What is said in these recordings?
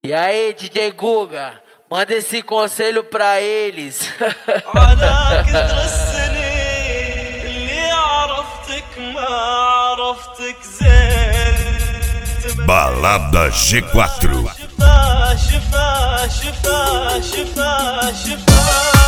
E aí, DJ Guga, manda esse conselho pra eles. على كثر السنين اللي عرفتك ما عرفتك زين. Balada G4. شفا شفا شفا شفا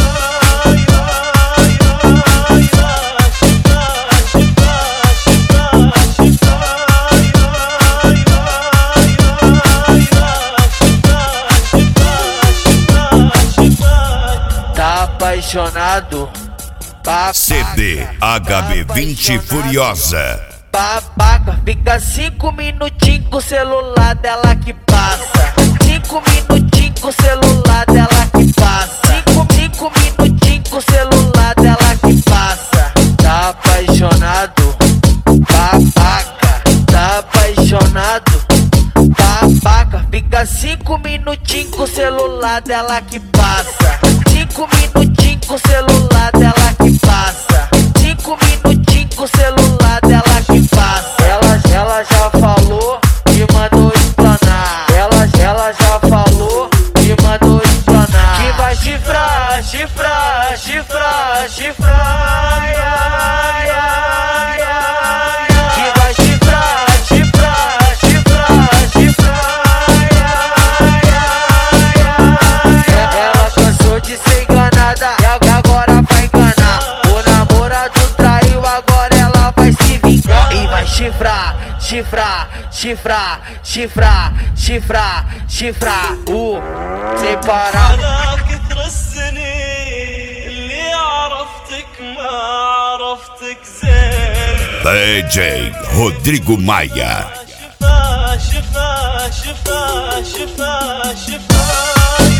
Tá apaixonado? CD HB20 Furiosa. Babaca, fica 5 minutinhos com o celular dela que passa. 5 minutinhos com o celular dela que passa. 5 minutinhos com o celular dela que passa. Tá apaixonado? Babaca, tá apaixonado? Babaca, fica 5 minutinhos com o celular dela que passa. 5 minutinhos com o celular dela que passa. 5 minutinhos com o celular dela que passa. Ela já falou e mandou explanar. Ela já falou e mandou explanar. Que vai chifrar, chifrar, chifrar, chifrar. Ai, ai, ai, ai. Que vai chifrar, chifrar, chifrar, chifrar. Ai, ai, ai, ai. Ela cansou de ser enganada e agora vai enganar. O namorado traiu, agora ela vai se vingar. E vai chifrar, chifrar, chifrar, chifrar, chifrar, chifrar. Sem parar. على كثر السنين اللي عرفتك ما عرفتك زين. DJ Rodrigo Maia. شفا شفا شفا شفا شفا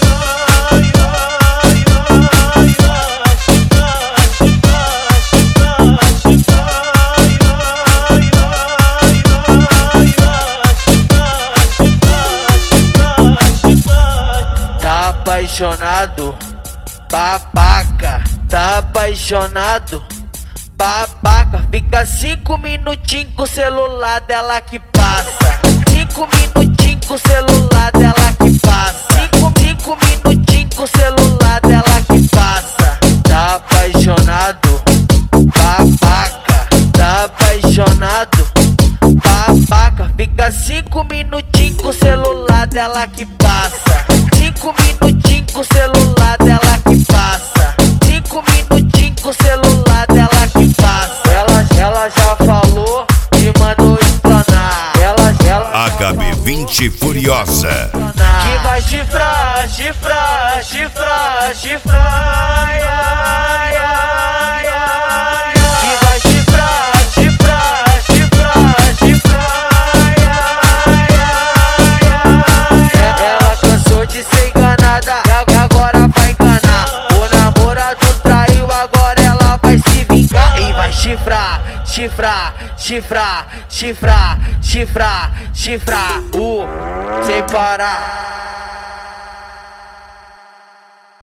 Tá apaixonado? Babaca, tá apaixonado? Babaca, fica 5 minutinhos com o celular dela que passa. 5 minutinhos com o celular dela que passa. 5 minutinhos com o celular dela que passa. Tá apaixonado? Babaca, tá apaixonado? Babaca, fica 5 minutinhos com o celular dela que passa. 5 minutinhos com o celular dela que passa. 5 minutinhos com o celular dela que passa. Ela já falou e mandou explanar. HB20 Furiosa. Que vai chifrar, chifrar, chifrar, chifrar. Ai, ai, ai, ai. Que vai chifrar, chifrar, chifrar, chifrar. Ai, ai, ai. Ela cansou de ser enganada e agora vai enganar. O namorado traiu, agora ela vai se vingar. E vai chifrar, chifrar, chifrar, chifrar, chifrar, chifrar. Sem parar.